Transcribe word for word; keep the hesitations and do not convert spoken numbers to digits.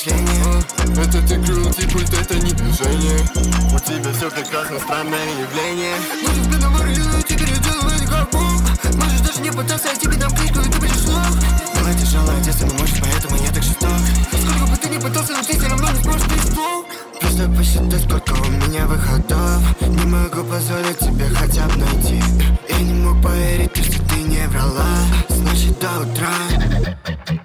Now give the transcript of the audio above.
мышление. Этот игрулки пульт, это не движение. У тебя все прекрасно, странное явление. Можешь мне наварила, теперь я делаю не как Бог. Можешь даже не пытаться, я тебе дам кличку, и ты будешь слов. Было тяжелое детство, но можешь, поэтому я так жесток. Сколько бы ты ни пытался, но ты все равно не сможешь быть слов. Просто посчитай, сколько у меня выходов. Не могу позволить тебе хотя бы найти. Я не мог поверить, что ты не врала. Значит, до утра.